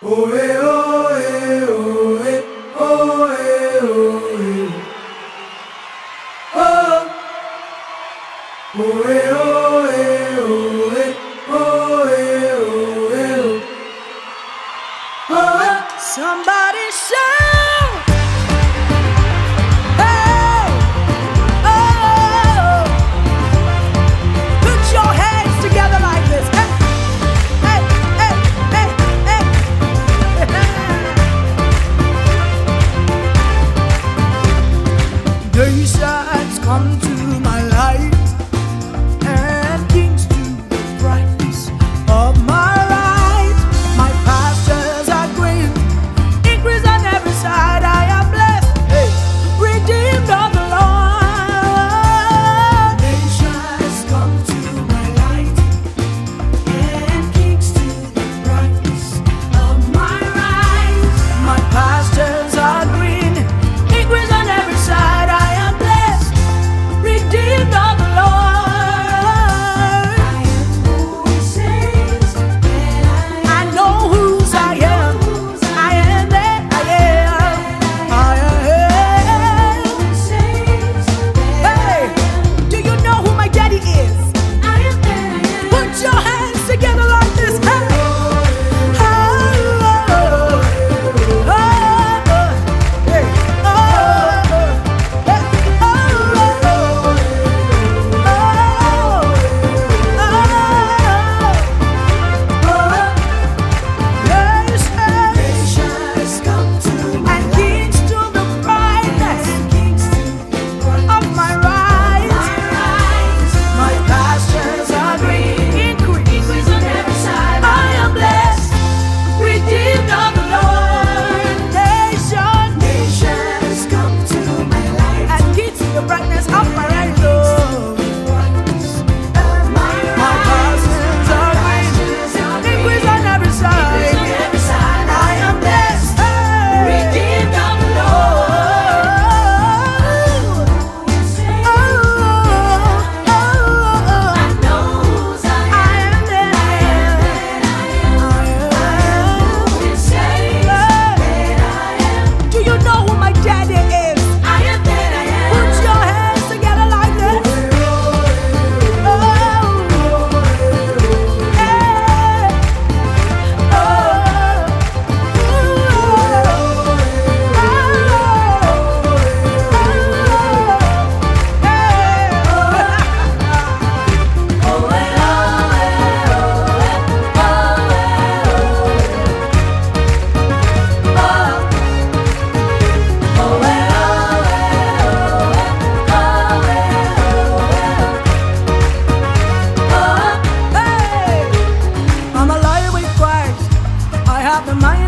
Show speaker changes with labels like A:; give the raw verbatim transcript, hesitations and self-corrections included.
A: Ohé, ohé, ohé, ohé, ohé. Oh, ohé, ohé, ohé, ohé, ohé. Oh, somebody shout! Hey, oh, put your hands together like this. Hey, hey, hey, hey, hey. Nations come to my light, and kings to the brightness of my light. My pastures are green, increase on every side. I am blessed, hey, redeemed of the Lord. Nations come to my light, and kings to the brightness of my light. My pastures are green, increase on every side. I am blessed, redeemed of the Lord. I know whose I am. I am that I am. I am. Hey, do you know who my daddy is? Put your hands together like this. Hey. Oh, oh, oh, hey, oh, hey, oh, Nations come to and kings to the brightness of my rise. My pastures are green, increase on every side. I am blessed, redeemed of the Lord. Nations, nations come to my light and kings to the brightness of my rise. My pastures are green, increase on every side. I am blessed, redeemed of the Lord. Oh, oh, oh, I know whose I am. I am that Do you know who my daddy is? Put your hands together like this. Oh, hey, oh, I'm alive with Christ. I have the mind